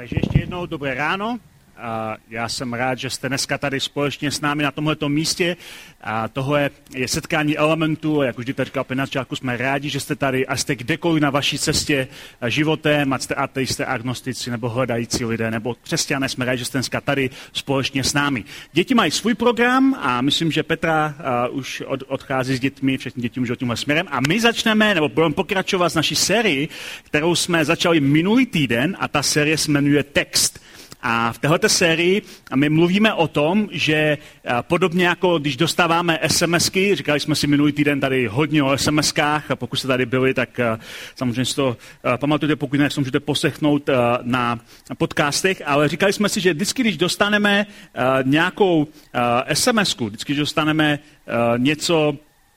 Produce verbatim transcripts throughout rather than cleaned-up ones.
Takže ještě jednou dobré ráno. Já jsem rád, že jste dneska tady společně s námi na tomhleto místě. A tohle je setkání Elementu, jak už Dieter říkal, na začátku jsme rádi, že jste tady a jste kdekoliv na vaší cestě životem, ať jste ateisté, agnostici nebo hledající lidé, nebo křesťané, jsme rádi, že jste dneska tady společně s námi. Děti mají svůj program a myslím, že Petra uh, už od, odchází s dětmi, všechny děti můžou tímhle směrem. A my začneme, nebo budeme pokračovat s naší sérii, kterou jsme začali minulý týden a ta série se jmenuje Text. A v této sérii my mluvíme o tom, že podobně jako když dostáváme SMSky, říkali jsme si minulý týden tady hodně o SMSkách, a pokud jste tady byli, tak samozřejmě si to pamatujte, pokud ne, můžete poslechnout na podcastech, ale říkali jsme si, že vždycky, když dostaneme nějakou SMSku, vždycky, když dostaneme něco,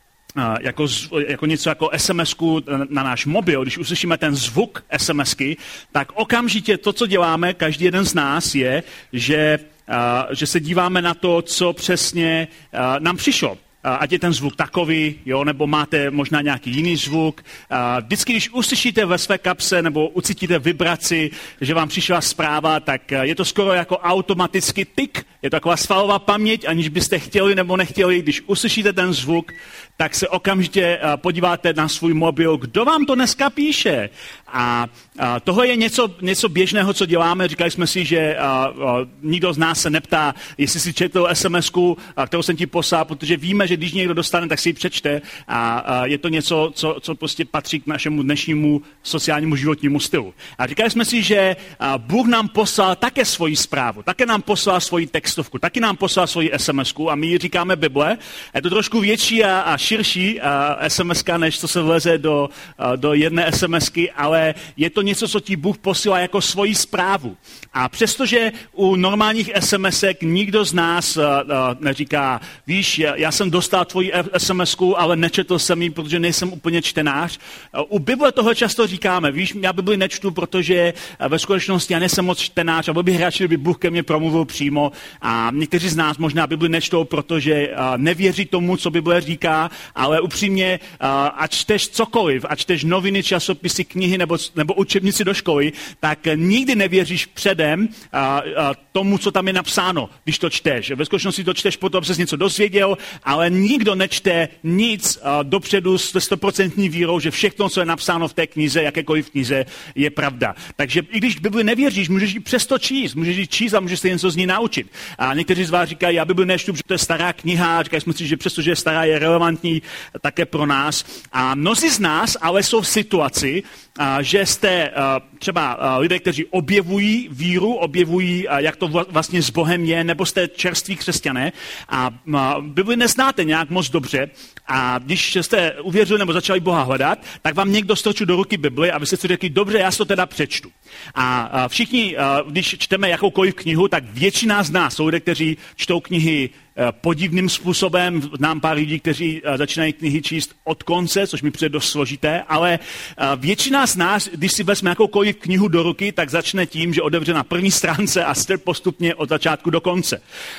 Jako, jako něco jako SMSku na náš mobil, když uslyšíme ten zvuk SMSky, tak okamžitě to, co děláme, každý jeden z nás je, že, že se díváme na to, co přesně nám přišlo. Ať je ten zvuk takový, jo, nebo máte možná nějaký jiný zvuk. Vždycky, když uslyšíte ve své kapse nebo ucítíte vibraci, že vám přišla zpráva, tak je to skoro jako automaticky tik. Je to taková svalová paměť, aniž byste chtěli nebo nechtěli. Když uslyšíte ten zvuk, tak se okamžitě podíváte na svůj mobil, kdo vám to dneska píše. A tohle je něco, něco běžného, co děláme. Říkali jsme si, že a, a, nikdo z nás se neptá, jestli si četl SMSku, a, kterou jsem ti poslal, protože víme, že když někdo dostane, tak si ji přečte. A, a je to něco, co, co prostě patří k našemu dnešnímu sociálnímu životnímu stylu. A říkali jsme si, že a, Bůh nám poslal také svoji zprávu, také nám poslal svoji textovku, taky nám poslal svoji SMSku a my ji říkáme Bible. Je to trošku větší a, a širší a, SMSka, než co se vleze do, a, do jedné SMSky, ale je to něco, co ti Bůh posílá jako svoji zprávu. A přestože u normálních SMSek nikdo z nás uh, uh, neříká, víš, já, já jsem dostal tvoji SMSku, ale nečetl jsem ji, protože nejsem úplně čtenář. Uh, u Bible toho často říkáme, víš, já Bibli nečtu, protože uh, ve skutečnosti já nejsem moc čtenář a byl bych radši, kdyby Bůh ke mně promluvil přímo. A někteří z nás možná Bibli nečtou, protože uh, nevěří tomu, co Bible říká, ale upřímně, uh, ať čteš cokoliv, ať čteš noviny, časopisy, knihy nebo nebo učebnici do školy, tak nikdy nevěříš předem a, a, tomu, co tam je napsáno, když to čteš. Ve skutečnosti to čteš potom, aby ses něco dozvěděl, ale nikdo nečte nic a, dopředu s stoprocentní vírou, že všechno, co je napsáno v té knize, jakékoliv knize, je pravda. Takže i když Bibli nevěříš, můžeš ji přesto číst, můžeš ji číst a můžeš se něco z ní naučit. A někteří z vás říkají, já Bibli nečtu, protože to je stará kniha, říkají jsme si, že přestože je stará, je relevantní také pro nás. A mnozí z nás ale jsou v situaci, a, že jste uh, třeba uh, lidé, kteří objevují víru, objevují, uh, jak to vlastně s Bohem je, nebo jste čerství křesťané a uh, Bibli neznáte nějak moc dobře a když jste uvěřili nebo začali Boha hledat, tak vám někdo strčil do ruky Bibli a vy jste si řekli, dobře, já si to teda přečtu. A uh, všichni, uh, když čteme jakoukoliv knihu, tak většina z nás jsou lidé, kteří čtou knihy podivným způsobem. Znám pár lidí, kteří začínají knihy číst od konce, což mi přijde dost složité, ale většina z nás, když si vezme jakoukoliv knihu do ruky, tak začne tím, že otevře na první stránce a čte postupně od začátku do konce.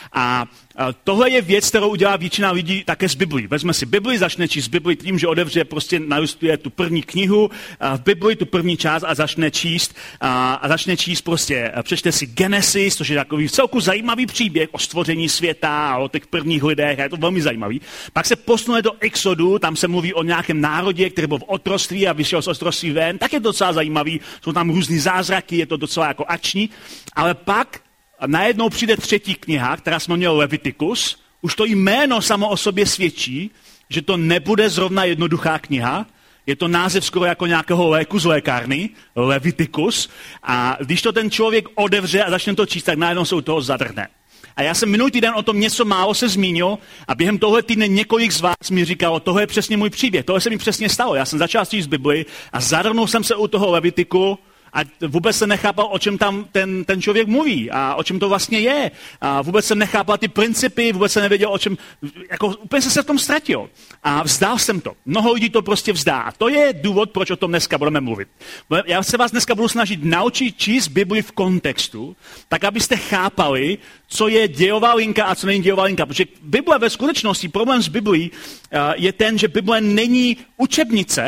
A tohle je věc, kterou udělá většina lidí také z Biblí. Vezme si Bibli, začne číst Bibli tím, že otevře, prostě nalistuje tu první knihu v Bibli, tu první část a začne číst a, a začne číst prostě, přečte si Genesis, což je takový celku zajímavý příběh o stvoření světa a o těch prvních lidech, a je to velmi zajímavý. Pak se posune do Exodu, tam se mluví o nějakém národě, který byl v otroctví a vyšel z otroctví ven, tak je to docela zajímavý, jsou tam různý zázraky, je to docela jako akční, ale pak najednou přijde třetí kniha, která jsme měli Leviticus, už to jméno samo o sobě svědčí, že to nebude zrovna jednoduchá kniha, je to název skoro jako nějakého léku z lékárny, Leviticus, a když to ten člověk otevře a začne to číst, tak najednou se u toho zadrhne. A já jsem minulý týden o tom něco málo se zmínil a během tohle týdne několik z vás mi říkalo, tohle je přesně můj příběh, tohle se mi přesně stalo. Já jsem začal číst Bibli a zadrhnul jsem se u toho Levitiku a vůbec jsem nechápal, o čem tam ten, ten člověk mluví a o čem to vlastně je. A vůbec jsem nechápal ty principy, vůbec jsem nevěděl, o čem, jako úplně jsem se v tom ztratil. A vzdál jsem to. Mnoho lidí to prostě vzdá. A to je důvod, proč o tom dneska budeme mluvit. Já se vás dneska budu snažit naučit číst Bibli v kontextu, tak abyste chápali, co je dějová linka a co není dějová linka. Protože Bible ve skutečnosti, problém s Biblí je ten, že Bible není učebnice,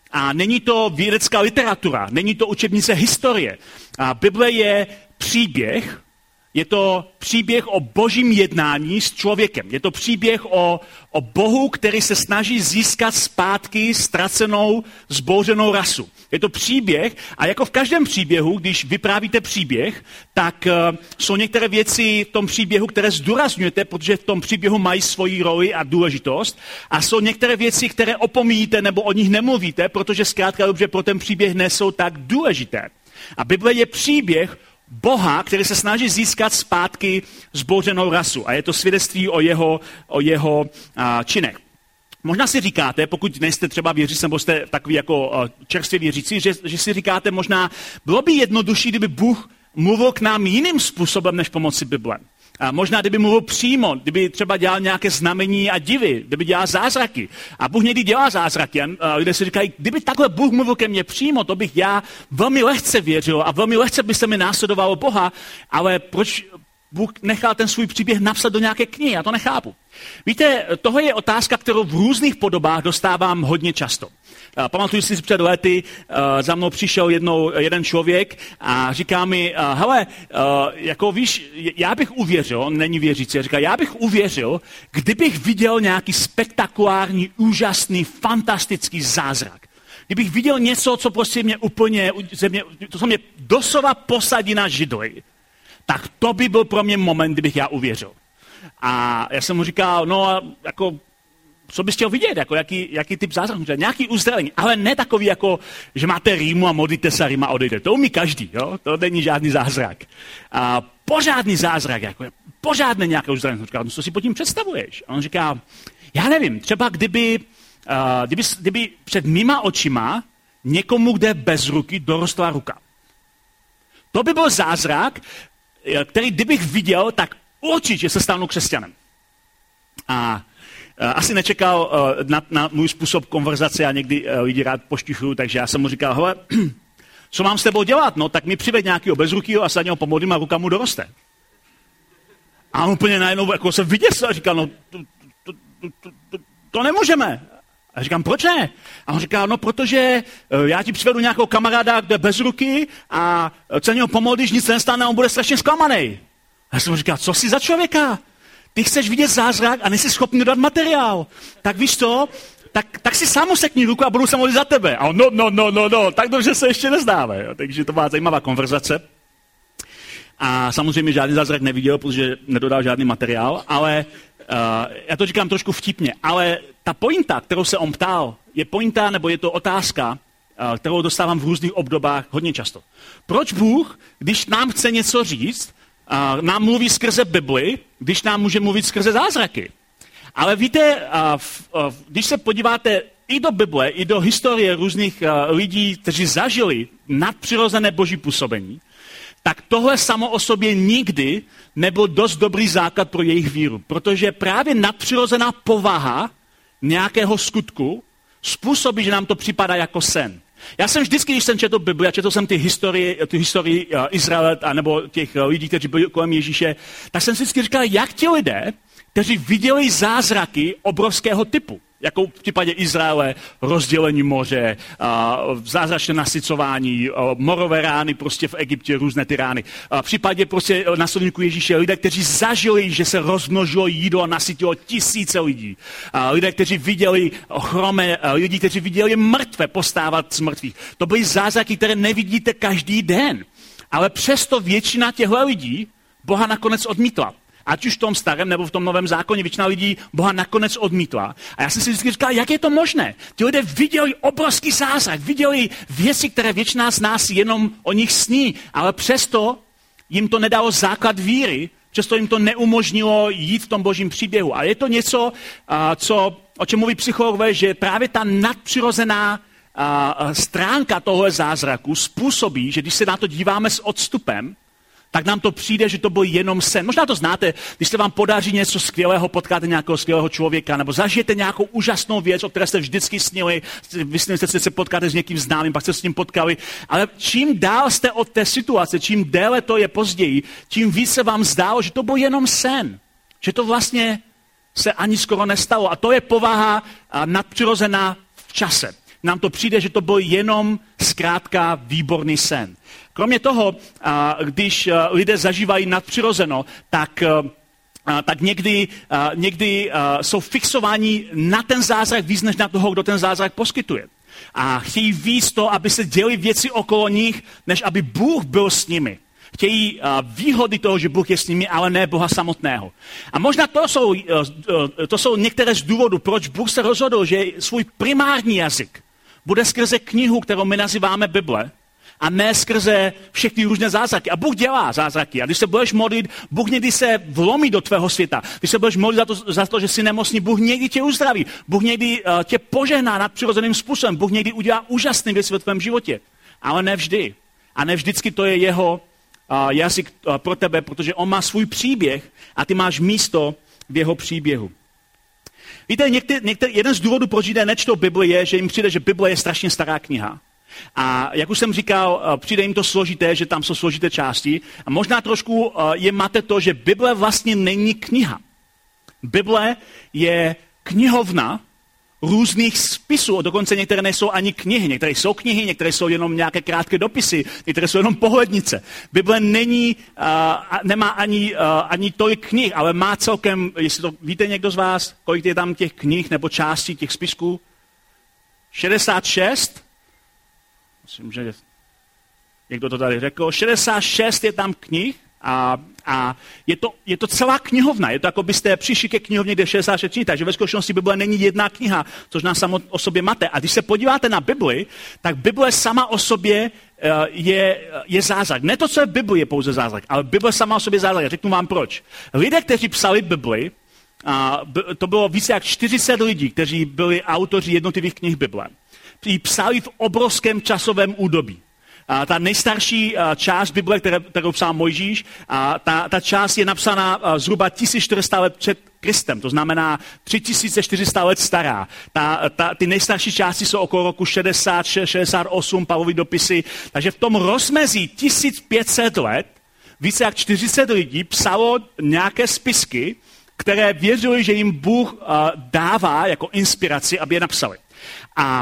A není to vědecká literatura, není to učebnice historie. A Bible je příběh, je to příběh o božím jednání s člověkem. Je to příběh o, o Bohu, který se snaží získat zpátky ztracenou, zbouřenou rasu. Je to příběh a jako v každém příběhu, když vyprávíte příběh, tak uh, jsou některé věci v tom příběhu, které zdůrazňujete, protože v tom příběhu mají svoji roli a důležitost. A jsou některé věci, které opomíjíte nebo o nich nemluvíte, protože zkrátka dobře pro ten příběh nejsou tak důležité. A Bible je příběh Boha, který se snaží získat zpátky zbouřenou rasu. A je to svědectví o jeho, o jeho a, činech. Možná si říkáte, pokud nejste třeba věřící, nebo jste takový jako uh, čerstvě věřící, že, že si říkáte možná, bylo by jednodušší, kdyby Bůh mluvil k nám jiným způsobem, než pomocí Bible. A možná, kdyby mluvil přímo, kdyby třeba dělal nějaké znamení a divy, kdyby dělal zázraky. A Bůh někdy dělá zázraky. A lidé si říkají, kdyby takhle Bůh mluvil ke mně přímo, to bych já velmi lehce věřil a velmi lehce by se mi následovalo Boha, ale proč Bůh nechal ten svůj příběh napsat do nějaké knihy? Já to nechápu. Víte, tohle je otázka, kterou v různých podobách dostávám hodně často. Pamatuju si před lety, za mnou přišel jednou jeden člověk a říká mi, hele, jako víš, já bych uvěřil, on není věřící, říká, já bych uvěřil, kdybych viděl nějaký spektakulární, úžasný, fantastický zázrak. Kdybych viděl něco, co prostě mě úplně, to, co mě doslova posadí na židli, tak to by byl pro mě moment, kdybych já uvěřil. A já jsem mu říkal, no jako, co bys chtěl vidět, jako jaký, jaký typ zázraku, nějaký uzdravení, ale ne takový, jako, že máte rýmu a modlíte se a rýma odejde. To umí každý, jo? To není žádný zázrak. A pořádný zázrak, jako pořádné nějaké uzdravení. Říkal, no co si pod tím představuješ? A on říká, já nevím, třeba kdyby, uh, kdyby, kdyby před mýma očima někomu, kde bez ruky, dorostla ruka. To by byl zázrak, který kdybych viděl, tak určitě se stanu křesťanem. A asi nečekal na, na můj způsob konverzace, já někdy lidi rád poštichuju, takže já jsem mu říkal, hele, co mám s tebou dělat? No, tak mi přived nějakého bezrukýho a se něho pomodlím a ruka mu doroste. A on úplně najednou jako se vyděsil a říkal, no, to, to, to, to, to nemůžeme. A říkám, proč ne? A on říká, no, protože já ti přivedu nějakého kamaráda, kde bez ruky a se něho pomodlíš, nic nestane a on bude strašně zklamaný. A já jsem mu říkal, co jsi za člověka? Ty chceš vidět zázrak a nejsi schopný dodat materiál. Tak víš co? Tak, tak si sám usekni ruku a budu se modlit za tebe. A on, no, no, no, no, no, tak dobře se ještě neznáme. Jo. Takže to byla zajímavá konverzace. A samozřejmě žádný zázrak neviděl, protože nedodal žádný materiál, ale uh, já to říkám trošku vtipně, ale ta pointa, kterou se on ptal, je pointa, nebo je to otázka, uh, kterou dostávám v různých obdobách hodně často. Proč Bůh, když nám chce něco říct, uh, nám mluví skrze Bibli, když nám může mluvit skrze zázraky? Ale víte, uh, uh, když se podíváte i do Bible, i do historie různých uh, lidí, kteří zažili nadpřirozené boží působení, tak tohle samo o sobě nikdy nebyl dost dobrý základ pro jejich víru. Protože právě nadpřirozená povaha nějakého skutku způsobí, že nám to připadá jako sen. Já jsem vždycky, když jsem četl Bibli a četl jsem ty historii, ty historii uh, Izraele, nebo těch uh, lidí, kteří byli kolem Ježíše, tak jsem si vždycky říkal, jak ti lidé, kteří viděli zázraky obrovského typu, jako v případě Izraele, rozdělení moře, zázračné nasycování, morové rány prostě v Egyptě, různé ty rány. V případě prostě následníků Ježíše lidé, kteří zažili, že se rozmnožilo jídlo a nasytilo tisíce lidí. Lidé, kteří viděli chromé, lidi, kteří viděli mrtvé postávat z mrtvých. To byly zázraky, které nevidíte každý den. Ale přesto většina těchto lidí Boha nakonec odmítla. Ať už v tom starém nebo v tom novém zákoně, většina lidí Boha nakonec odmítla. A já jsem si vždycky říkal, jak je to možné? Ti lidé viděli obrovský zázrak, viděli věci, které většina z nás jenom o nich sní, ale přesto jim to nedalo základ víry, přesto jim to neumožnilo jít v tom božím příběhu. A je to něco, co, o čem mluví psychologové, že právě ta nadpřirozená stránka tohle zázraku způsobí, že když se na to díváme s odstupem, tak nám to přijde, že to byl jenom sen. Možná to znáte, když se vám podaří něco skvělého, potkáte nějakého skvělého člověka, nebo zažijete nějakou úžasnou věc, o které jste vždycky snili, vysnili jste se, se potkáte s někým známým, pak jste s tím potkali, ale čím dál jste od té situace, čím déle to je později, tím víc se vám zdálo, že to byl jenom sen. Že to vlastně se ani skoro nestalo. A to je povaha nadpřirozená v čase. nám to přijde, že to byl jenom zkrátka výborný sen. Kromě toho, když lidé zažívají nadpřirozeno, tak tak někdy, někdy jsou fixováni na ten zázrak víc, než na toho, kdo ten zázrak poskytuje. A chtějí víc to, aby se děly věci okolo nich, než aby Bůh byl s nimi. Chtějí výhody toho, že Bůh je s nimi, ale ne Boha samotného. A možná to jsou, to jsou některé z důvodů, proč Bůh se rozhodl, že svůj primární jazyk bude skrze knihu, kterou my nazýváme Bible, a ne skrze všechny různé zázraky. A Bůh dělá zázraky. A když se budeš modlit, Bůh někdy se vlomí do tvého světa. Když se budeš modlit za to, za to že jsi nemocný, Bůh někdy tě uzdraví. Bůh někdy uh, tě požehná nadpřirozeným způsobem. Bůh někdy udělá úžasné věci ve tvém životě. Ale ne vždy. A ne vždycky to je jeho uh, jazyk uh, pro tebe, protože on má svůj příběh a ty máš místo v jeho příběhu. Víte, některý, některý, jeden z důvodů, proč lidé nečtou Bibli, je, že jim přijde, že Bible je strašně stará kniha. A jak už jsem říkal, přijde jim to složité, že tam jsou složité části. A možná trošku je mate to, že Bible vlastně není kniha. Bible je knihovna různých spisů, dokonce některé nejsou ani knihy. Některé jsou knihy, některé jsou jenom nějaké krátké dopisy, některé jsou jenom pohlednice. Bible není, uh, nemá ani, uh, ani tolik knih, ale má celkem, jestli to víte někdo z vás, kolik je tam těch knih nebo částí těch spisků? šedesát šest? Myslím, že někdo to tady řekl. šedesát šest je tam knih a, a je, to, je to celá knihovna. Je to, jako byste přišli ke knihovně, kde šedesát šest knih, takže ve skutečnosti Bible není jedna kniha, což nás samo o sobě mate. A když se podíváte na Bibli, tak Bible sama o sobě je, je zázrak. Ne to, co je v Bibli, je pouze zázrak, ale Bible sama o sobě je zázrak. Řeknu vám proč. Lidé, kteří psali Bibli, a to bylo více jak čtyřicet lidí, kteří byli autoři jednotlivých knih Bible. Ji psali v obrovském časovém údobí. A ta nejstarší část Bible, kterou psal Mojžíš, a ta, ta část je napsaná zhruba tisíc čtyři sta let před Kristem, to znamená tři tisíce čtyři sta let stará. Ta, ta, ty nejstarší části jsou okolo roku šedesát šest šedesát osm, Pavlovy dopisy, takže v tom rozmezí tisíc pět set let více jak čtyřicet lidí psalo nějaké spisky, které věřili, že jim Bůh uh, dává jako inspiraci, aby je napsali. A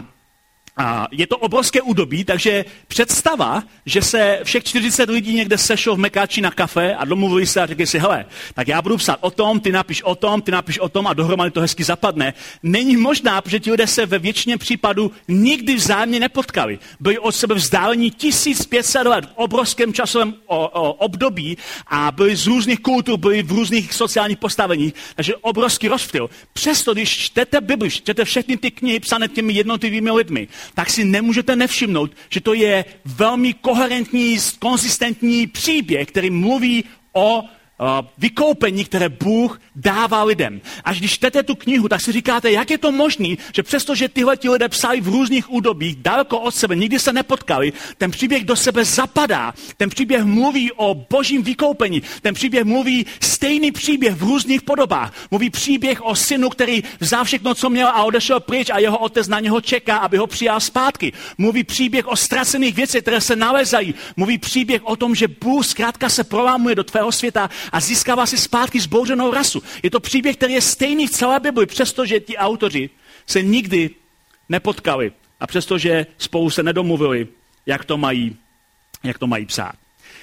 A je to obrovské údobí, takže představa, že se všech čtyřicet lidí někde sešlo v Mekáči na kafe a domluvili se a řekli si, hele, tak já budu psát o tom, ty napiš o tom, ty napiš o tom a dohromady to hezky zapadne. Není možná, protože ti lidé se ve většině případů nikdy vzájemně nepotkali. Byli od sebe vzdálení tisíc pět set let v obrovském časovém o, o, období a byli z různých kultur, byli v různých sociálních postaveních, takže obrovský rozptyl. Přesto, když čtete Bibli, čtete všechny ty knihy psané těmi jednotlivými lidmi, tak si nemůžete nevšimnout, že to je velmi koherentní, konzistentní příběh, který mluví o uh, vykoupení, které Bůh dává lidem. Až když čtete tu knihu, tak si říkáte, jak je to možné, že přestože tyhle ti lidé psali v různých údobích, daleko od sebe, nikdy se nepotkali, ten příběh do sebe zapadá, ten příběh mluví o božím vykoupení, ten příběh mluví stejný příběh v různých podobách. Mluví příběh o synu, který vzal všechno, co měl a odešel pryč a jeho otec na něho čeká, aby ho přijal zpátky. Mluví příběh o ztracených věcech, které se nalezají. Mluví příběh o tom, že Bůh zkrátka se prolámuje do tvého světa a získává si zpátky zbouřenou rasu. Je to příběh, který je stejný v celé Bibli, přestože ti autoři se nikdy nepotkali a přestože spolu se nedomluvili, jak to mají, jak to mají psát.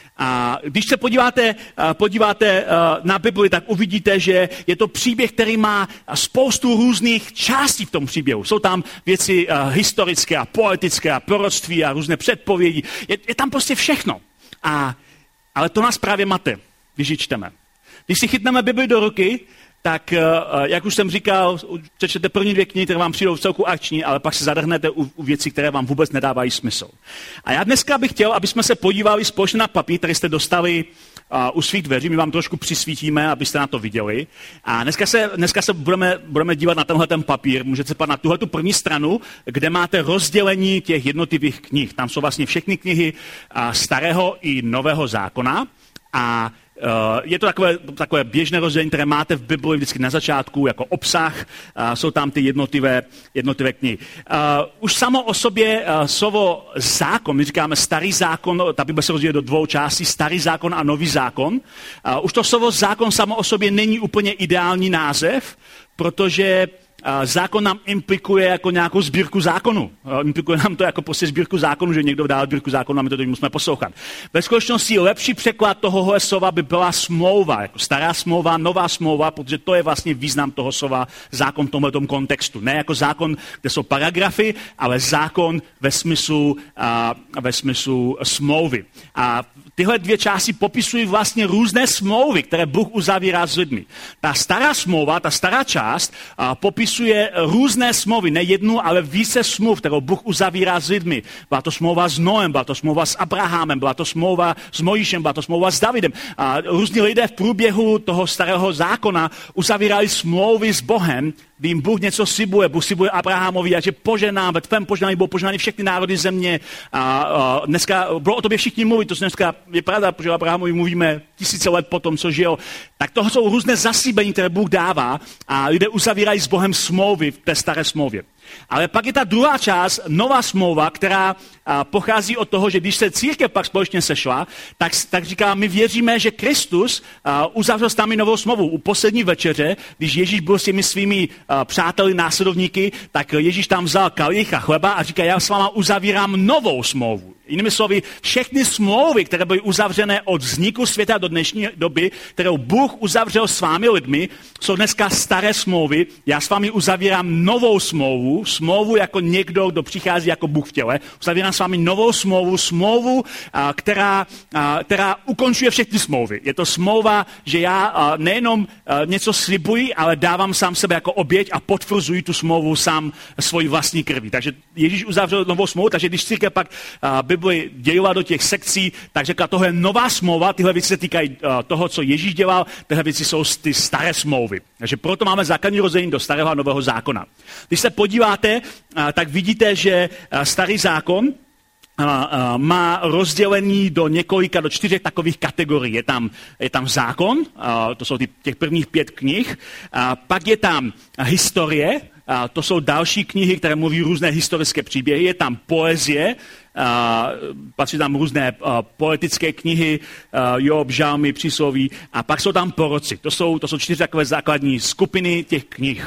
A když se podíváte, podíváte na Bibli, tak uvidíte, že je to příběh, který má spoustu různých částí v tom příběhu. Jsou tam věci historické a poetické a proroctví a různé předpovědi. Je, je tam prostě všechno. A, ale to nás právě mate, když ji čteme. Když si chytneme Bibli do ruky, tak, jak už jsem říkal, přečtete první dvě knihy, které vám přijdou v celku akční, ale pak se zadrhnete u, u věcí, které vám vůbec nedávají smysl. A já dneska bych chtěl, aby jsme se podívali společně na papír, který jste dostali uh, u svých dveří. My vám trošku přisvítíme, abyste na to viděli. A dneska se, dneska se budeme, budeme dívat na tenhle ten papír. Můžete se podívat na tuhletu první stranu, kde máte rozdělení těch jednotlivých knih. Tam jsou vlastně všechny knihy uh, starého i nového zákona. A Uh, je to takové, takové běžné rozdělení, které máte v Bibli vždycky na začátku jako obsah. Uh, jsou tam ty jednotlivé, jednotlivé knihy. Uh, už samo o sobě uh, slovo zákon, my říkáme starý zákon, ta Bible se rozdělí do dvou částí, starý zákon a nový zákon. Uh, už to slovo zákon samo o sobě není úplně ideální název, protože zákon nám implikuje jako nějakou sbírku zákonu. Implikuje nám to jako prostě sbírku zákonu, že někdo dá sbírku zákonu a my to teď musíme poslouchat. Ve skutečnosti lepší překlad tohohle slova by byla smlouva, jako stará smlouva, nová smlouva, protože to je vlastně význam toho slova zákon v tomhletom kontextu. Ne jako zákon, kde jsou paragrafy, ale zákon ve smyslu, a, ve smyslu smlouvy. A tyhle dvě části popisují vlastně různé smlouvy, které Bůh uzavírá s lidmi. Ta stará smlouva, ta stará část a, popisuje různé smlouvy, ne jednu, ale více smluv, kterou Bůh uzavírá s lidmi. Byla to smlouva s Noem, byla to smlouva s Abrahamem, byla to smlouva s Mojžíšem, byla to smlouva s Davidem. A různí lidé v průběhu toho starého zákona uzavírali smlouvy s Bohem, kdy jim Bůh něco slibuje. Bůh slibuje Abrahamovi, a že poženám, ve tvém poženání budou poženány všechny národy země. A, a dneska bylo o tobě všichni mluví, to dneska je pravda, protože Abrahamovi mluvíme tisíce let potom, co žil. Tak toho jsou různé zaslíbení, které Bůh dává a lidé uzavírají s Bohem smlouvy v té staré smlouvě. Ale pak je ta druhá část, nová smlouva, která a, pochází od toho, že když se církev pak společně sešla, tak, tak říká, my věříme, že Kristus a, uzavřel s námi novou smlouvu. U poslední večeře, když Ježíš byl s těmi svými a, přáteli, následovníky, tak Ježíš tam vzal kalich a chleba a říká, já s váma uzavírám novou smlouvu. Jinými slovy, všechny smlouvy, které byly uzavřené od vzniku světa do dnešní doby, kterou Bůh uzavřel s vámi lidmi, jsou dneska staré smlouvy. Já s vámi uzavírám novou smlouvu, smlouvu jako někdo, kdo přichází jako Bůh v těle. Uzavírám s vámi novou smlouvu, smlouvu, která, která ukončuje všechny smlouvy. Je to smlouva, že já nejenom něco slibuji, ale dávám sám sebe jako oběť a potvrzuji tu smlouvu sám svojí vlastní krví. Takže Ježíš uzavřel novou smlouvu, takže když církev pak Bibli dělila do těch sekcí, tak řekla, tohle je nová smlouva, tyhle věci se týkají uh, toho, co Ježíš dělal, tyhle věci jsou ty staré smlouvy. Takže proto máme základní rozdělení do starého a nového zákona. Když se podíváte, uh, tak vidíte, že uh, starý zákon uh, uh, má rozdělení do několika, do čtyřech takových kategorií. Je tam, je tam zákon, uh, to jsou ty, těch prvních pět knih, uh, pak je tam historie, uh, to jsou další knihy, které mluví různé historické příběhy, je tam poezie, Uh, patří tam různé uh, poetické knihy, uh, Job, Žalmy, Přísloví a pak jsou tam proroci. To jsou, to jsou čtyři takové základní skupiny těch knih.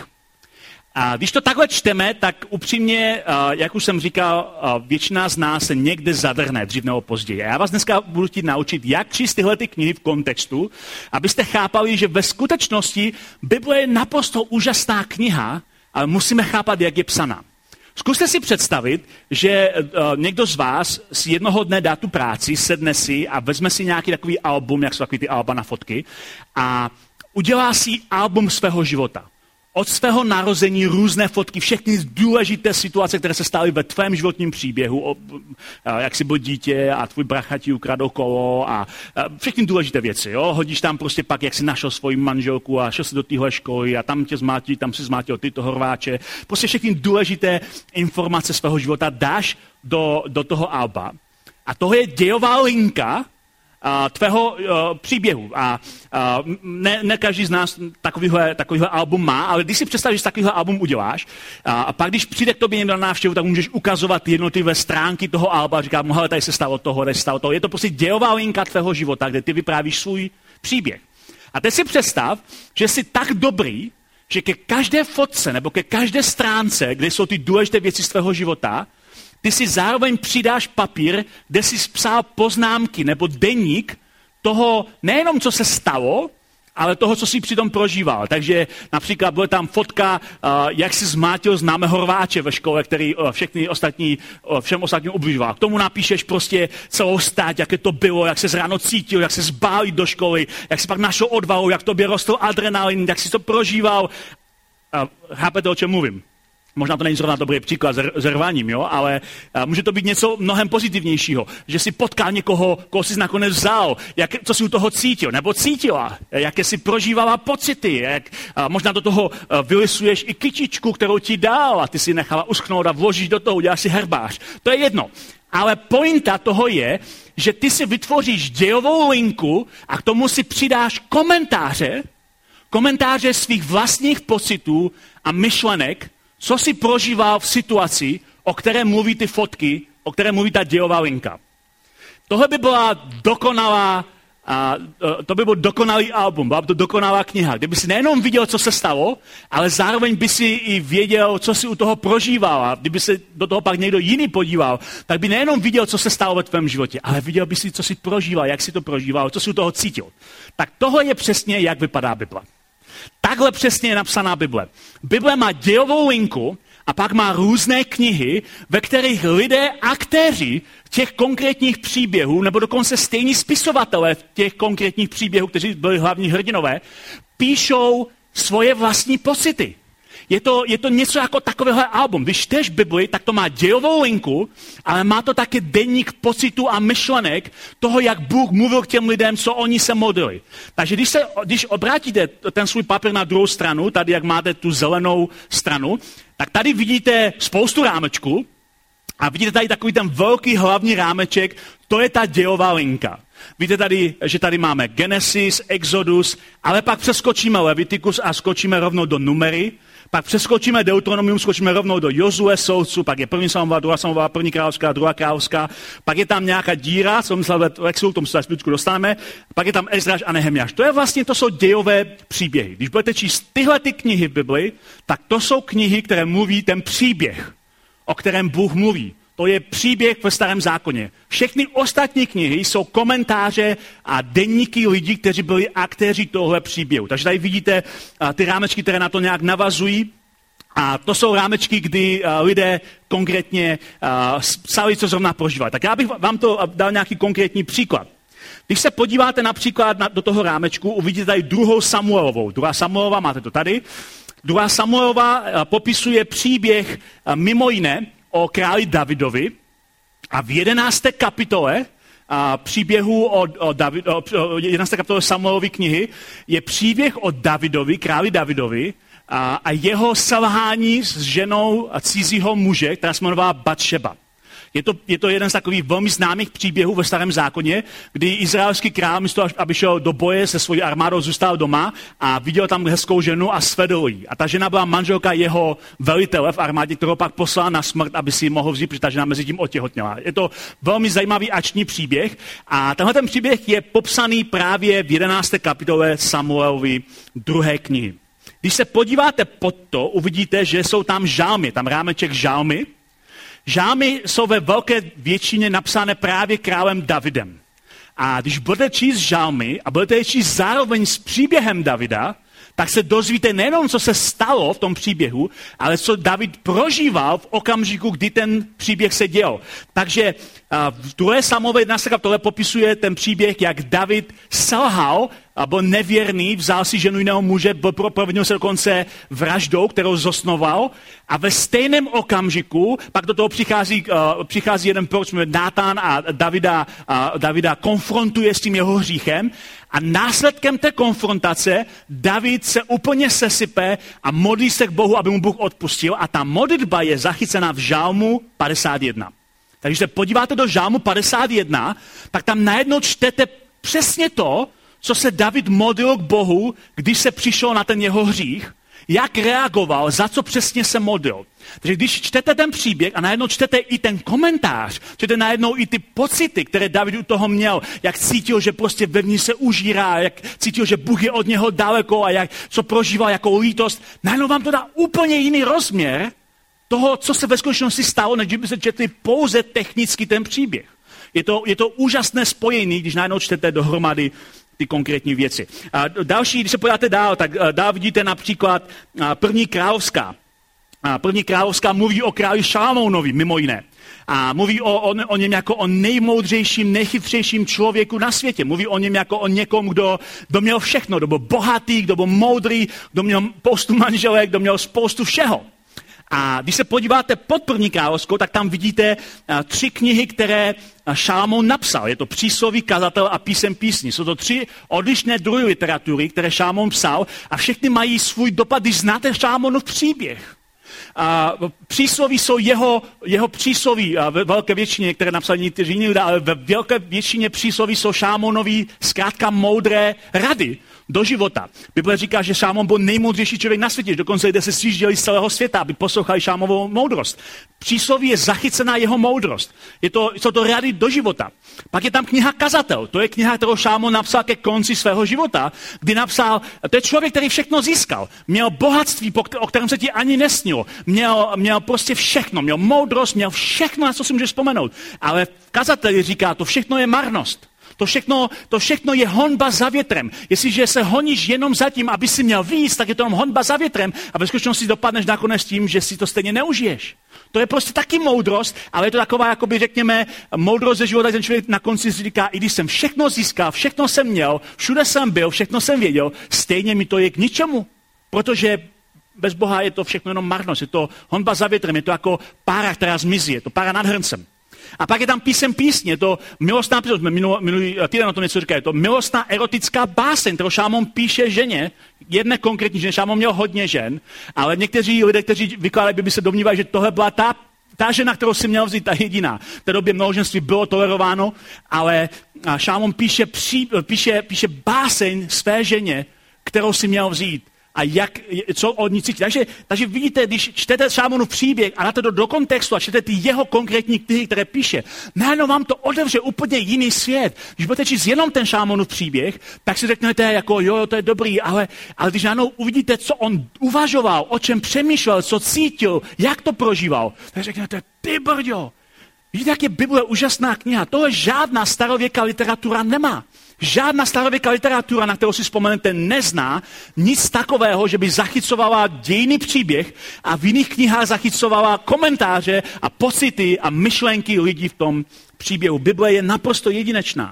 A když to takhle čteme, tak upřímně, uh, jak už jsem říkal, uh, většina z nás se někde zadrhne dřív nebo později. A já vás dneska budu chtít naučit, jak číst tyhle ty knihy v kontextu, abyste chápali, že ve skutečnosti Bible je naprosto úžasná kniha, ale musíme chápat, jak je psaná. Zkuste si představit, že uh, někdo z vás z jednoho dne dá tu práci, sedne si a vezme si nějaký takový album, jak jsou takový ty alba na fotky, a udělá si album svého života. Od svého narození různé fotky, všechny důležité situace, které se staly ve tvém životním příběhu, o, a, jak jsi byl dítě a tvůj bracha ti ukradl kolo a, a všechny důležité věci. Jo? Hodíš tam prostě pak, jak jsi našel svoji manželku a šel jsi do téhle školy a tam tě zmátí, tam si zmátil tyto horváče. Prostě všechny důležité informace svého života dáš do, do toho alba. A to je dějová linka Uh, tvého uh, příběhu. A uh, ne, ne každý z nás takovýhle, takovýhle album má, ale když si představíš, že takovýhle album uděláš, uh, a pak když přijde k tobě někdo na návštěvu, tak můžeš ukazovat jednotlivé stránky toho alba a říkat, hele, tady se stalo toho, tady se stalo toho. Je to prostě dějová linka tvého života, kde ty vyprávíš svůj příběh. A teď si představ, že jsi tak dobrý, že ke každé fotce nebo ke každé stránce, kde jsou ty důležité věci z tvého života, ty si zároveň přidáš papír, kde jsi psal poznámky nebo deník toho, nejenom co se stalo, ale toho, co jsi přitom prožíval. Takže například byla tam fotka, uh, jak jsi zmátil známé horváče ve škole, který uh, všechny ostatní, uh, všem ostatním ubližoval. K tomu napíšeš prostě celou stát, jaké to bylo, jak se ráno cítil, jak se zbálil do školy, jak jsi pak našel odvahu, jak tobě rostl adrenalin, jak jsi to prožíval. Uh, chápete, o čem mluvím? Možná to není zrovna dobrý příklad s rváním, jo? Ale může to být něco mnohem pozitivnějšího. Že si potkal někoho, koho jsi nakonec vzal, jak, co jsi u toho cítil, nebo cítila, jaké jsi prožívala pocity, jak, možná do toho vylisuješ i kytičku, kterou ti dal a ty si nechala uschnout a vložíš do toho, uděláš si herbář. To je jedno. Ale pointa toho je, že ty si vytvoříš dějovou linku a k tomu si přidáš komentáře, komentáře svých vlastních pocitů a myšlenek, co jsi prožíval v situaci, o které mluví ty fotky, o které mluví ta dějová linka. Tohle by byla dokonalá a to by byl dokonalý album, byla by to dokonalá kniha, kde by si nejenom viděl, co se stalo, ale zároveň by si i věděl, co si u toho prožíval. A kdyby se do toho pak někdo jiný podíval, tak by nejenom viděl, co se stalo ve tvém životě, ale viděl by si, co si prožíval, jak si to prožíval, co si u toho cítil. Tak tohle je přesně, jak vypadá Bible. Takhle přesně je napsaná Bible. Bible má dějovou linku a pak má různé knihy, ve kterých lidé, aktéři těch konkrétních příběhů, nebo dokonce stejní spisovatelé v těch konkrétních příběhů, kteří byli hlavní hrdinové, píšou svoje vlastní pocity. Je to, je to něco jako takovéhle album. Když čteš Bibli, tak to má dějovou linku, ale má to také deník pocitů a myšlenek toho, jak Bůh mluvil k těm lidem, co oni se modlili. Takže když, se, když obrátíte ten svůj papír na druhou stranu, tady jak máte tu zelenou stranu, tak tady vidíte spoustu rámečků a vidíte tady takový ten velký hlavní rámeček, to je ta dějová linka. Víte tady, že tady máme Genesis, Exodus, ale pak přeskočíme Leviticus a skočíme rovnou do Numery, pak přeskočíme Deuteronomium, skočíme rovnou do Jozue, soudců, pak je první Samuelova, druhá Samuelova, první královská, druhá královská, pak je tam nějaká díra, co myslel Lexu, k tomu se za dostaneme, pak je tam Ezraš a Nehemiáš. To je vlastně, to jsou dějové příběhy. Když budete číst tyhle ty knihy v Bibli, tak to jsou knihy, které mluví ten příběh, o kterém Bůh mluví. To je příběh ve Starém zákoně. Všechny ostatní knihy jsou komentáře a deníky lidí, kteří byli aktéři tohle příběhu. Takže tady vidíte uh, ty rámečky, které na to nějak navazují. A to jsou rámečky, kdy uh, lidé konkrétně uh, psali, co zrovna prožívali. Tak já bych vám to dal nějaký konkrétní příklad. Když se podíváte například na, do toho rámečku, uvidíte tady druhou Samuelovou. Druhá Samuelova, máte to tady. Druhá Samuelova uh, popisuje příběh uh, mimo jiné o králi Davidovi a v jedenácté kapitole a příběhu o, o, David, o, o jedenácté kapitole Samuelovy knihy je příběh o Davidovi, králi Davidovi a, a jeho selhání s ženou cizího muže, která se jmenovala Batšeba. Je to, je to jeden z takových velmi známých příběhů ve Starém zákoně, kdy izraelský král místo, aby šel do boje se svojí armádou, zůstal doma a viděl tam hezkou ženu a svedl ji. A ta žena byla manželka jeho velitele v armádě, kterou pak poslal na smrt, aby si ji mohl vzít, protože ta žena mezi tím otěhotněla. Je to velmi zajímavý akční příběh a tenhle ten příběh je popsaný právě v jedenácté kapitole Samuelovy druhé knihy. Když se podíváte pod to, uvidíte, že jsou tam žalmy, tam rámeček žalmy. Žálmy jsou ve velké většině napsané právě králem Davidem. A když budete číst žálmy a budete je číst zároveň s příběhem Davida, tak se dozvíte nejenom, co se stalo v tom příběhu, ale co David prožíval v okamžiku, kdy ten příběh se děl. Takže v druhé Samuelové jedenácté kapitole popisuje ten příběh, jak David selhal a byl nevěrný, vzal si ženu jiného muže, provinil se dokonce vraždou, kterou zosnoval. A ve stejném okamžiku pak do toho přichází, uh, přichází jeden prorok, Nátan a Davida, uh, Davida konfrontuje s tím jeho hříchem. A následkem té konfrontace David se úplně sesype a modlí se k Bohu, aby mu Bůh odpustil. A ta modlitba je zachycena v žálmu padesát jedna. Takže když se podíváte do žálmu padesát jedna, tak tam najednou čtete přesně to, co se David modlil k Bohu, když se přišel na ten jeho hřích, jak reagoval, za co přesně se modlil. Takže když čtete ten příběh a najednou čtete i ten komentář, čtete najednou i ty pocity, které David u toho měl, jak cítil, že prostě vevnitř se užírá, jak cítil, že Bůh je od něho daleko a jak, co prožíval jako lítost, najednou vám to dá úplně jiný rozměr toho, co se ve skutečnosti stalo, než by se četli pouze technicky ten příběh. Je to, je to úžasné spojení, když najednou čtete dohromady ty konkrétní věci. A další, když se podíváte dál, tak dál vidíte například první královská. První královská mluví o králi Šalamounovi, mimo jiné. A mluví o, o, o něm jako o nejmoudřejším, nejchytřejším člověku na světě. Mluví o něm jako o někom, kdo, kdo měl všechno, kdo byl bohatý, kdo byl moudrý, kdo měl spoustu manželek, kdo měl spoustu všeho. A když se podíváte pod první královskou, tak tam vidíte uh, tři knihy, které Šalamoun napsal. Je to Přísloví, Kazatel a Písem písní. Jsou to tři odlišné druhy literatury, které Šalamoun psal a všechny mají svůj dopad, když znáte Šalamounův příběh. A přísloví jsou jeho, jeho přísloví, a ve velké většině, které napsali někteří jiní lidé, ale ve velké většině přísloví jsou Šámonovi zkrátka moudré rady do života. Bible říká, že Šámon byl nejmoudřejší člověk na světě, dokonce lidé se sjížděli z celého světa, aby poslouchali Šámonovou moudrost. Přísloví je zachycená jeho moudrost. Je to, jsou to rady do života. Pak je tam kniha Kazatel. To je kniha, kterou Šámon napsal ke konci svého života, kdy napsal, to je člověk, který všechno získal. Měl bohatství, o kterém se ti ani nesnilo. Měl, měl prostě všechno. Měl moudrost, měl všechno, na co si můžeš vzpomenout. Ale v Kazateli říká, to všechno je marnost. To všechno, to všechno je honba za větrem. Jestliže se honíš jenom za tím, aby si měl víc, tak je to jenom honba za větrem a ve skutečnosti dopadneš nakonec tím, že si to stejně neužiješ. To je prostě taky moudrost, ale je to taková, jakoby řekněme, moudrost ze života, ten člověk na konci si říká, i když jsem všechno získal, všechno jsem měl, všude jsem byl, všechno jsem věděl, stejně mi to je k ničemu. Protože bez Boha je to všechno jenom marnost, je to honba za větrem, je to jako pára, která zmizí, je to pára nad hrncem. A pak je tam písem písně, je to milostná písně, jsme minulý, minulý týden o tom něco říkali, je to milostná erotická báseň, kterou Šámon píše ženě, jedné konkrétní ženě, Šámon měl hodně žen, ale někteří lidé, kteří vykládají, by se domnívají, že tohle byla ta, ta žena, kterou si měl vzít, ta jediná. V té době mnohoženství bylo tolerováno, ale Šámon píše, pří, píše, píše báseň své ženě, kterou si měl vzít. A jak, co od ní cítí. Takže, takže vidíte, když čtete Šámonův příběh a dáte to do kontextu a čtete ty jeho konkrétní knihy, které píše, najednou vám to otevře úplně jiný svět. Když budete číst jenom ten Šámonův příběh, tak si řeknete jako jo, to je dobrý, ale, ale když najednou uvidíte, co on uvažoval, o čem přemýšlel, co cítil, jak to prožíval, tak řeknete, ty brďo, vidíte, jak je Bible úžasná kniha. Tohle žádná starověká literatura nemá. Žádná starověká literatura, na kterou si vzpomenete, nezná nic takového, že by zachycovala dějný příběh a v jiných knihách zachycovala komentáře a pocity a myšlenky lidí v tom příběhu. Bible je naprosto jedinečná.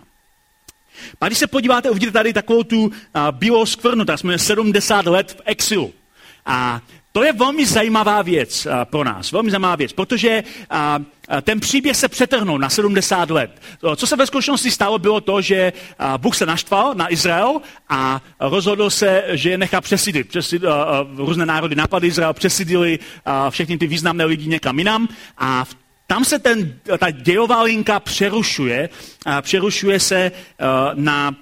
A když se podíváte, uvidíte tady takovou tu uh, bílou skvrnu, tak jsme sedmdesát let v exilu. A to je velmi zajímavá věc uh, pro nás, velmi zajímavá věc, protože uh, ten příběh se přetrhnul na sedmdesát let. Co se ve skutečnosti stalo, bylo to, že uh, Bůh se naštval na Izrael a rozhodl se, že je nechá přesídlit. Přesídl, uh, různé národy napadly Izrael, přesídlili uh, všechny ty významné lidi někam jinam a v tam se ten, ta dějová linka přerušuje, uh, přerušuje se uh, na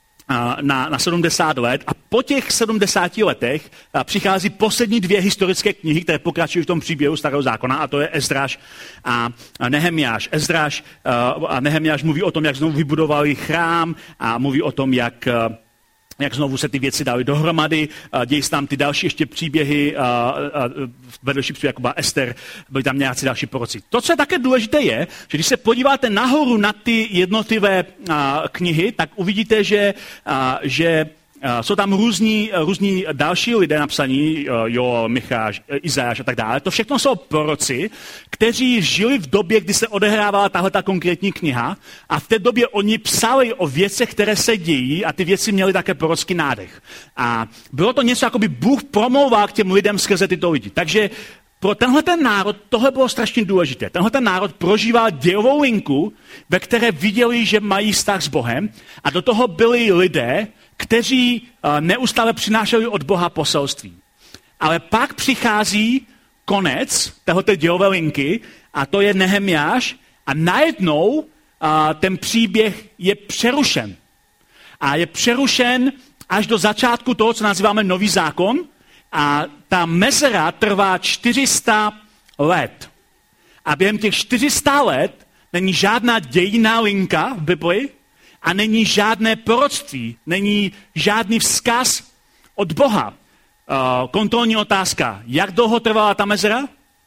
Na, na sedmdesát let a po těch sedmdesáti letech přichází poslední dvě historické knihy, které pokračují v tom příběhu Starého zákona, a to je Ezdráš a Nehemiáš. Ezdráš a Nehemiáš mluví o tom, jak znovu vybudovali chrám a mluví o tom, jak jak znovu se ty věci dali dohromady, dějí se tam ty další ještě příběhy, vedlejší příběh, jako byla Ester, byly tam nějací další proroci. To, co je také důležité, je, že když se podíváte nahoru na ty jednotlivé knihy, tak uvidíte, že, že jsou tam různí, různí další lidé napsaní, Jo, Micháš, Izajáš a tak dále. To všechno jsou proroci, kteří žili v době, kdy se odehrávala tahle ta konkrétní kniha a v té době oni psali o věcech, které se dějí a ty věci měly také prorocký nádech. A bylo to něco, jako by Bůh promlouval k těm lidem skrze tyto lidi. Takže pro tenhle ten národ tohle bylo strašně důležité. Tenhle ten národ prožíval dějovou linku, ve které viděli, že mají vztah s Bohem a do toho byli lidé, kteří neustále přinášeli od Boha poselství. Ale pak přichází konec téhleté dějové linky a to je Nehemiáš a najednou a, ten příběh je přerušen. A je přerušen až do začátku toho, co nazýváme Nový zákon a ta mezera trvá čtyři sta let. A během těch čtyř sta let není žádná dějinná linka v Bibli, a není žádné proroctví, není žádný vzkaz od Boha. Uh, kontrolní otázka. Jak dlouho trvala ta mezera?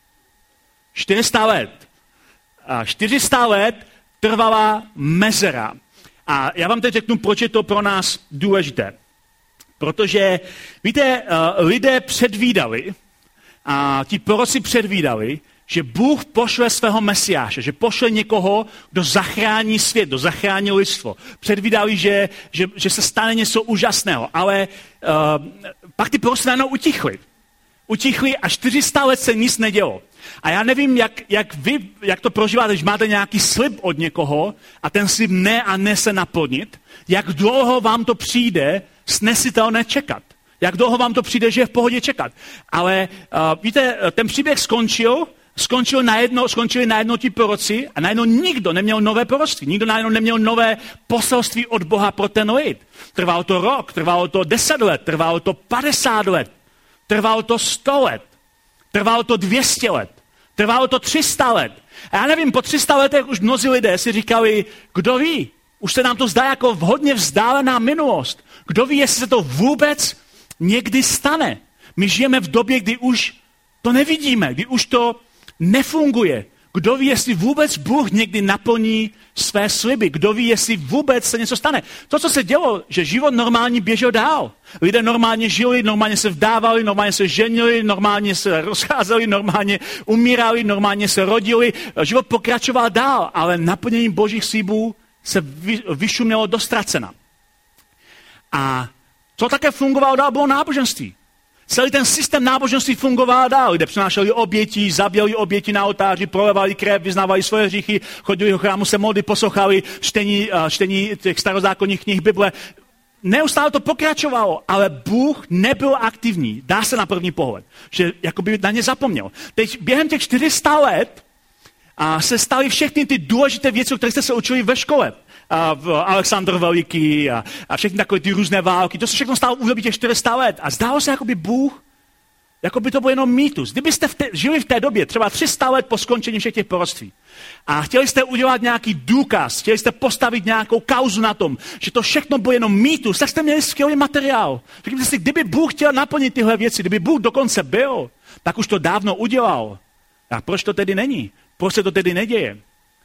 čtyři sta let. Uh, čtyři sta let trvala mezera. A já vám teď řeknu, proč je to pro nás důležité. Protože, víte, uh, lidé předvídali, a ti proroci předvídali, že Bůh pošle svého Mesiáše, že pošle někoho, kdo zachrání svět, kdo zachrání lidstvo. Předvídali, že, že, že se stane něco úžasného, ale uh, pak ty proroci najednou utichli. Utichli a čtyři sta let se nic nedělo. A já nevím, jak, jak vy, jak to prožíváte, když máte nějaký slib od někoho a ten slib ne a ne se naplnit, jak dlouho vám to přijde snesitelné čekat. Jak dlouho vám to přijde, že je v pohodě čekat. Ale uh, víte, ten příběh skončil, skončil najednou, skončili najednou ti proroci a najednou nikdo neměl nové proroctví. Nikdo najednou neměl nové poselství od Boha pro ten lid. Trvalo to rok, trvalo to deset let, trvalo to padesát let, trvalo to sto let, trvalo to dvě stě let, trvalo to tři sta let. A já nevím, po tři sta letech už mnozí lidé si říkali, kdo ví, už se nám to zdá jako hodně vzdálená minulost. Kdo ví, jestli se to vůbec někdy stane. My žijeme v době, kdy už to nevidíme, kdy už to nefunguje. Kdo ví, jestli vůbec Bůh někdy naplní své sliby. Kdo ví, jestli vůbec se něco stane. To, co se dělo, že život normálně běžel dál. Lidé normálně žili, normálně se vdávali, normálně se ženili, normálně se rozcházeli, normálně umírali, normálně se rodili. Život pokračoval dál, ale naplnění Božích slibů se vy, vyšumělo do ztracena. A co také fungovalo dál, bylo náboženství. Celý ten systém náboženství fungoval dál. Lidé přinášeli oběti, zabíjeli oběti na oltáři, prolevali krev, vyznávali svoje hříchy, chodili do chrámu, se modlili, poslouchali čtení, čtení těch starozákonních knih Bible. Neustále to pokračovalo, ale Bůh nebyl aktivní. Dá se na první pohled, že jakoby na ně zapomněl. Teď během těch čtyři sta let a se staly všechny ty důležité věci, které jste se učili ve škole. A Alexandr Veliký a, a všechny takové ty různé války. To se všechno stalo v údobí těch čtyři sta let. A zdálo se, jako by Bůh, jako by to byl jenom mýtus. Kdybyste v te, žili v té době, třeba tři sta let po skončení všech těch proroctví, a chtěli jste udělat nějaký důkaz, chtěli jste postavit nějakou kauzu na tom, že to všechno bylo jenom mýtus, tak jste měli skvělý materiál. Řekněte si, kdyby Bůh chtěl naplnit tyhle věci, kdyby Bůh dokonce byl, tak už to dávno udělal. A proč to tedy není? Proč se to tedy neděje?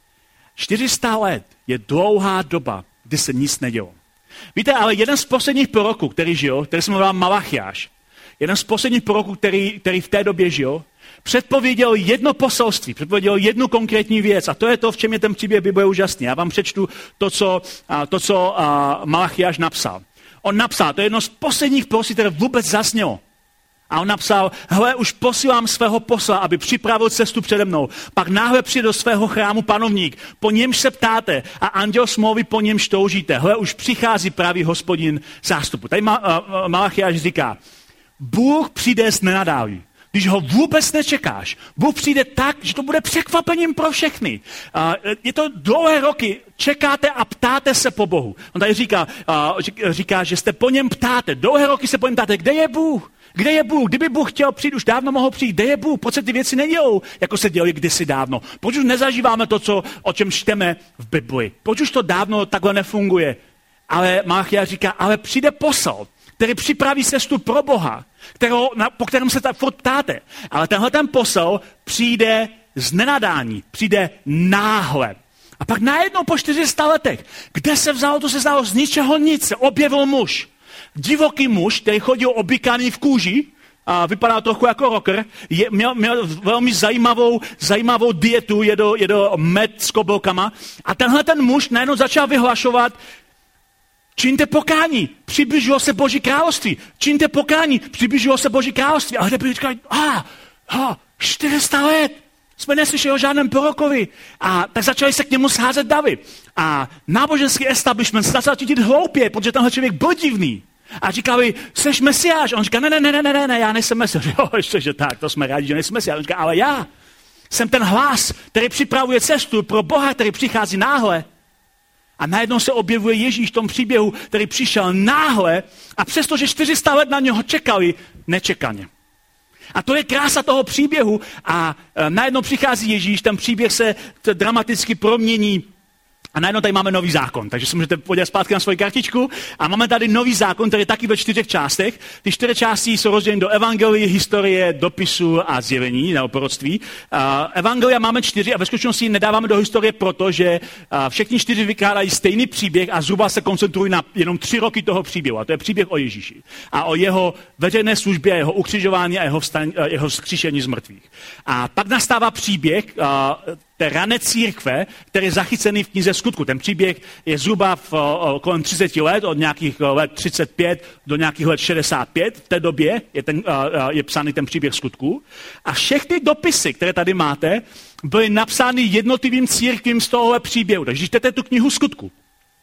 čtyři sta let je dlouhá doba, kdy se nic nedělo. Víte, ale jeden z posledních proroků, který žil, který se jmenoval Malachiáš, jeden z posledních proroků, který, který v té době žil, předpověděl jedno poselství, předpověděl jednu konkrétní věc a to je to, v čem je ten příběh Bible úžasný. Já vám přečtu to, co, to, co Malachiáš napsal. On napsal, to je jedno z posledních proroctví, které vůbec zaznělo. A on napsal, hle, už posílám svého posla, aby připravil cestu přede mnou. Pak náhle přijde do svého chrámu panovník, po němž se ptáte a anděl smlouvy, po němž toužíte. Hle, už přichází pravý Hospodin zástupu. Tady Malachiáš říká, Bůh přijde s nenadálí. Když ho vůbec nečekáš, Bůh přijde tak, že to bude překvapením pro všechny. Je to dlouhé roky, čekáte a ptáte se po Bohu. On tady říká, říká, že jste po něm ptáte. Dlouhé roky se po něm ptáte, kde je Bůh? Kde je Bůh? Kdyby Bůh chtěl přijít, už dávno mohl přijít. Kde je Bůh? Proč se ty věci nedělou, jako se dělaly kdysi dávno? Proč už nezažíváme to, co, o čem čteme v Bibli? Proč už to dávno takhle nefunguje? Ale Malachiáš říká, ale přijde posel, který připraví cestu pro Boha, kterou, na, po kterém se tak furt ptáte. Ale tenhle ten posel přijde z nenadání, přijde náhle. A pak najednou po čtyři sta letech, kde se vzalo, to se vzalo z ničeho nic, se objevil muž. Divoký muž, který chodil oblíkaný v kůži, a vypadal trochu jako rocker, je, měl, měl velmi zajímavou, zajímavou dietu, jedl, jedl med s kobylkama a tenhle ten muž najednou začal vyhlašovat, čiňte pokání, přibližilo se Boží království, čiňte pokání, přibližilo se Boží království. A lidé byli říkali, a, a, čtyři sta let, jsme neslyšeli o žádném prorokovi. A tak začali se k němu scházet davy. A náboženský establishment se začal cítit hloupě, protože tenhle člověk byl divný. A říkali, seš mesiáš? On říká, ne, ne, ne, ne, ne, ne, já nejsem mesiáš. Jo, ještě, že tak, to jsme rádi, že nejsem mesiáš. On říká, ale já jsem ten hlas, který připravuje cestu pro Boha, který přichází náhle. A najednou se objevuje Ježíš v tom příběhu, který přišel náhle a přestože čtyři sta let na něho čekali, nečekaně. A to je krása toho příběhu a najednou přichází Ježíš, ten příběh se dramaticky promění. A najednou tady máme nový zákon, takže se můžete podívat zpátky na svoji kartičku. A máme tady nový zákon, který je taky ve čtyřech částech. Ty čtyři části jsou rozděleny do evangelie, historie, dopisu a zjevení, nebo proroctví. Evangelia máme čtyři a ve skutečnosti nedáváme do historie proto, že všechny čtyři vykládají stejný příběh a zhruba se koncentrují na jenom tři roky toho příběhu. A to je příběh o Ježíši. A o jeho veřejné službě, jeho ukřižování a jeho, vstan, jeho vzkříšení z mrtvých. A pak nastává příběh té rané církve, který je zachycený v knize Skutku. Ten příběh je zhruba v, o, kolem třicet let, od nějakých let třicet pět do nějakých let šedesát pět. V té době je, ten, je psaný ten příběh Skutku. A všechny dopisy, které tady máte, byly napsány jednotlivým církvím z tohohle příběhu. Takže když čtete tu knihu Skutku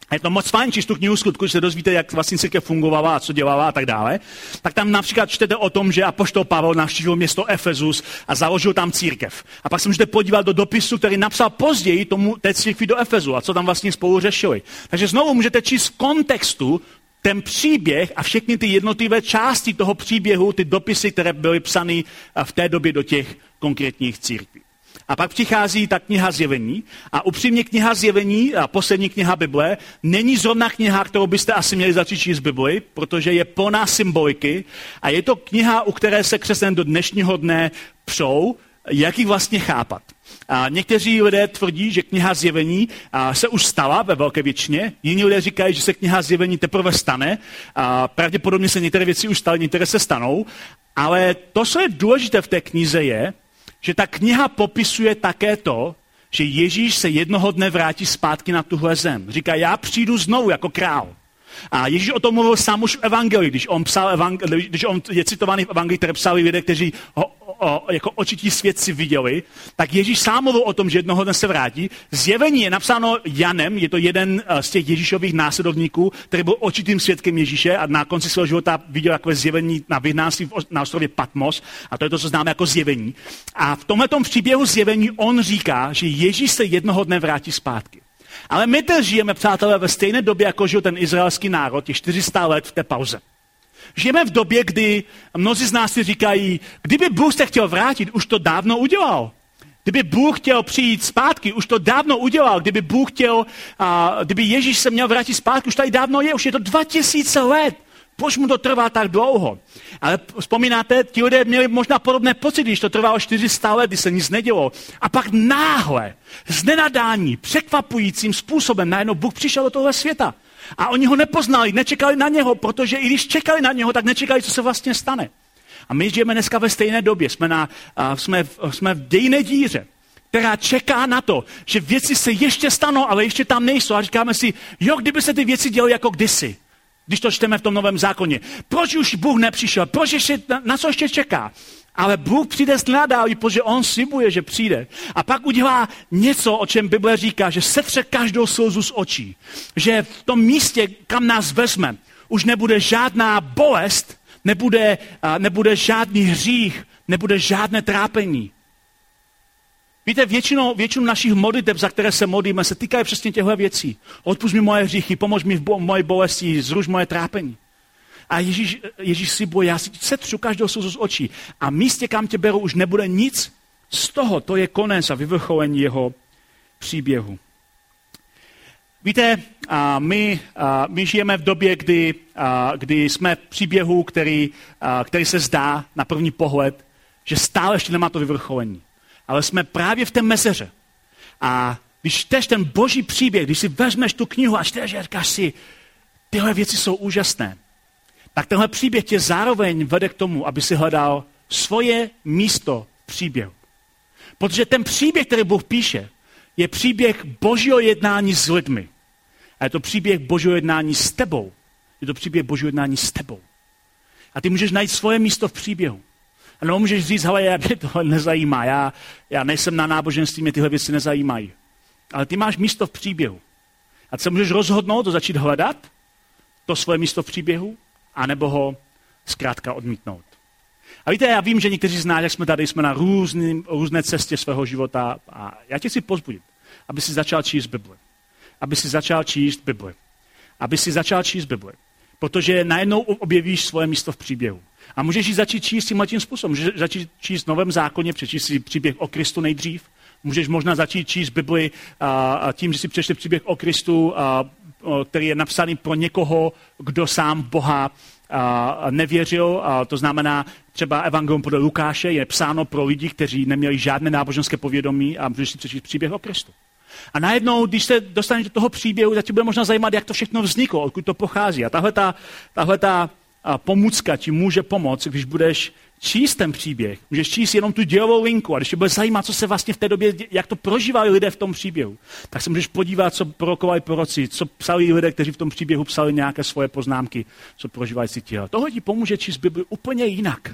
a je to moc fajn, číst tu knihu Skutku, že se dozvíte, jak vlastně církev fungovala a co dělala a tak dále, tak tam například čtete o tom, že apoštol Pavel navštívil město Efezus a založil tam církev. A pak se můžete podívat do dopisu, který napsal později tomu té církvi do Efezu a co tam vlastně spolu řešili. Takže znovu můžete číst v kontextu ten příběh a všechny ty jednotlivé části toho příběhu, ty dopisy, které byly psány v té době do těch konkrétních církví. A pak přichází ta kniha Zjevení a upřímně kniha Zjevení, a poslední kniha Bible, není zrovna kniha, kterou byste asi měli začít číst Bibli, protože je plná symboliky a je to kniha, u které se křesťané do dnešního dne přou, jak ji vlastně chápat. A někteří lidé tvrdí, že kniha Zjevení se už stala ve velké většině, jiní lidé říkají, že se kniha Zjevení teprve stane, a pravděpodobně se některé věci už staly, některé se stanou, ale to, co je důležité v té knize je, že ta kniha popisuje také to, že Ježíš se jednoho dne vrátí zpátky na tuhle zem. Říká, já přijdu znovu jako král. A Ježíš o tom mluvil sám už v evangelii, když on, psal evangel- když on je citovaný v evangelii, které psali lidé, kteří ho o, jako očití svědci viděli, tak Ježíš sám mluvil o tom, že jednoho dne se vrátí. Zjevení je napsáno Janem, je to jeden z těch Ježíšových následovníků, který byl očitým svědkem Ježíše a na konci svého života viděl takové zjevení na vyhnanství na ostrově Patmos a to je to, co známe jako zjevení. A v tomhletom příběhu zjevení on říká, že Ježíš se jednoho dne vrátí zpátky. Ale my teď žijeme, přátelé, ve stejné době, jako žil ten izraelský národ, těch čtyři sta let v té pauze. Žijeme v době, kdy mnozí z nás si říkají, kdyby Bůh se chtěl vrátit, už to dávno udělal. Kdyby Bůh chtěl přijít zpátky, už to dávno udělal. Kdyby Bůh chtěl, a, kdyby Ježíš se měl vrátit zpátky, už tady dávno je, už je to dva tisíce let. Proč mu to trvá tak dlouho? Ale vzpomínáte, ti lidé měli možná podobné pocity, když to trvalo čtyři sta let, kdy se nic nedělo. A pak náhle, z nenadání, překvapujícím způsobem, najednou Bůh přišel do tohle světa. A oni ho nepoznali, nečekali na něho, protože i když čekali na něho, tak nečekali, co se vlastně stane. A my žijeme dneska ve stejné době, jsme, na, uh, jsme, v, jsme v dějné díře, která čeká na to, že věci se ještě stanou, ale ještě tam nejsou. A říkáme si, jo, kdyby se ty věci děly jako kdysi. Když to čteme v tom Novém zákoně. Proč už Bůh nepřišel? Proč ještě, na, na co ještě čeká? Ale Bůh přijde z nadálí, protože on slibuje, že přijde. A pak udělá něco, o čem Bible říká, že setře každou slzu z očí. Že v tom místě, kam nás vezme, už nebude žádná bolest, nebude, nebude žádný hřích, nebude žádné trápení. Víte, většinou, většinu našich modliteb, za které se modlíme, se týkají přesně těchto věcí. Odpusť mi moje hříchy, pomož mi v bo- moje bolesti, zruš moje trápení. A Ježíš, Ježíš slibuje, já si setřu každou slzu z očí. A místě, kam tě beru, už nebude nic z toho. To je konec a vyvrcholení jeho příběhu. Víte, a my, a my žijeme v době, kdy, a, kdy jsme v příběhu, který, a, který se zdá na první pohled, že stále ještě nemá to vyvrcholení. Ale jsme právě v té mezeře. A když čteš ten boží příběh, když si vezmeš tu knihu a čteš a říkáš si, tyhle věci jsou úžasné, tak tenhle příběh tě zároveň vede k tomu, aby si hledal svoje místo v příběhu. Protože ten příběh, který Bůh píše, je příběh božího jednání s lidmi. A je to příběh božího jednání s tebou. Je to příběh božího jednání s tebou. A ty můžeš najít svoje místo v příběhu. A nebo můžeš říct, hele, mě tohle nezajímá, já, já nejsem na náboženství, mě tyhle věci nezajímají. Ale ty máš místo v příběhu. A ty se můžeš rozhodnout to začít hledat, to svoje místo v příběhu, anebo ho zkrátka odmítnout. A víte, já vím, že někteří z nás, jak jsme tady, jsme na různý, různé cestě svého života a já tě chci pozbudit, aby si začal číst Bibli. Aby si začal číst Bibli. Aby si začal číst Bibli. Protože najednou objevíš svoje místo v příběhu. A můžeš ji začít číst tímhletím způsobem. Můžeš začít číst v Novém zákoně, přečíst si příběh o Kristu nejdřív. Můžeš možná začít číst Bibli a, tím, že si přečte příběh o Kristu, a, který je napsaný pro někoho, kdo sám Boha a, nevěřil. A to znamená, třeba Evangelium podle Lukáše je psáno pro lidi, kteří neměli žádné náboženské povědomí a můžeš si přečíst příběh o Kristu. A najednou, když se dostaneš do toho příběhu, tak tě bude možná zajímat, jak to všechno vzniklo, odkud to pochází. A tahle ta, tahle ta pomůcka ti může pomoct, když budeš číst ten příběh. Můžeš číst jenom tu dělovou linku a když tě bude zajímat, co se vlastně v té době, jak to prožívali lidé v tom příběhu, tak se můžeš podívat, co prorokovali proroci, co psali lidé, kteří v tom příběhu psali nějaké svoje poznámky, co prožívali cítili. Tohle ti pomůže číst Bibli úplně jinak,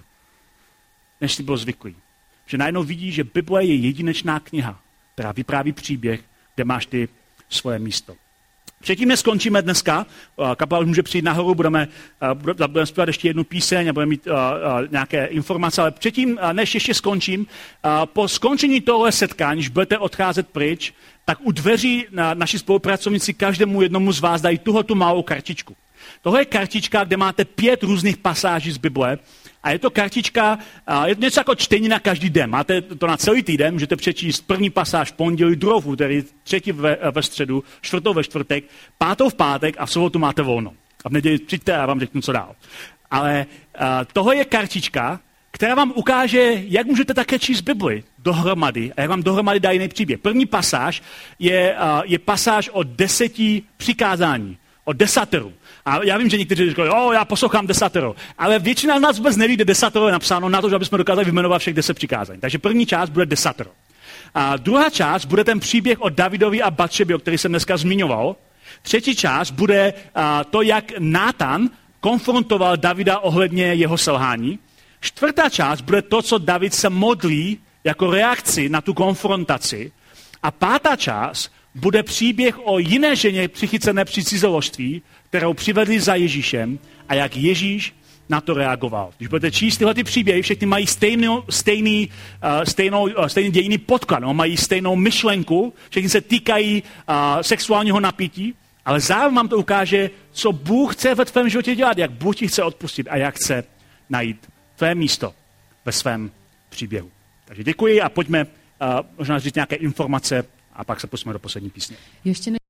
než jsi byl zvyklý. Že najednou vidíš, že Bible je jedinečná kniha, která vypráví příběh, kde máš ty svoje místo. Předtím, než skončíme dneska, kapela už může přijít nahoru, budeme, budeme zpívat ještě jednu píseň a budeme mít uh, uh, nějaké informace, ale předtím, než ještě skončím, uh, po skončení tohle setkání, když budete odcházet pryč, tak u dveří na, naši spolupracovníci každému jednomu z vás dají tuhletu malou kartičku. Tohle je kartička, kde máte pět různých pasáží z Bible a je to kartička, je to něco jako čtení na každý den. Máte to na celý týden, můžete přečíst první pasáž v pondělí, druhou v úterý, třetí ve, ve středu, čtvrtou ve čtvrtek, pátou v pátek a v sobotu máte volno. A v neděli přijďte a já vám řeknu, co dál. Ale uh, tohle je kartička, která vám ukáže, jak můžete také číst Bibli dohromady a jak vám dohromady dá jiný příběh. První pasáž je, uh, je pasáž o deseti přikázání, o desateru. A já vím, že někteří říkají, jo, já poslouchám desatero, ale většina z nás vůbec neví, kde desatero je napsáno na to, že abychom dokázali vyjmenovat všech deset přikázání. Takže první část bude desatero. A druhá část bude ten příběh o Davidovi a Batšebě, o který jsem dneska zmiňoval. Třetí část bude a, to, jak Nátan konfrontoval Davida ohledně jeho selhání. Čtvrtá část bude to, co David se modlí jako reakci na tu konfrontaci. A pátá část bude příběh o jiné ženě přichycené při cizoložství, kterou přivedli za Ježíšem a jak Ježíš na to reagoval. Když budete číst tyhle ty příběhy, všechny mají stejnou, stejný, uh, stejnou, uh, stejný dějinný podklad, no, mají stejnou myšlenku, všechny se týkají uh, sexuálního napětí, ale zároveň vám to ukáže, co Bůh chce ve tvém životě dělat, jak Bůh ti chce odpustit a jak chce najít tvé místo ve svém příběhu. Takže děkuji a pojďme uh, možná říct nějaké informace a pak se pustíme do poslední písně. Ještě ne-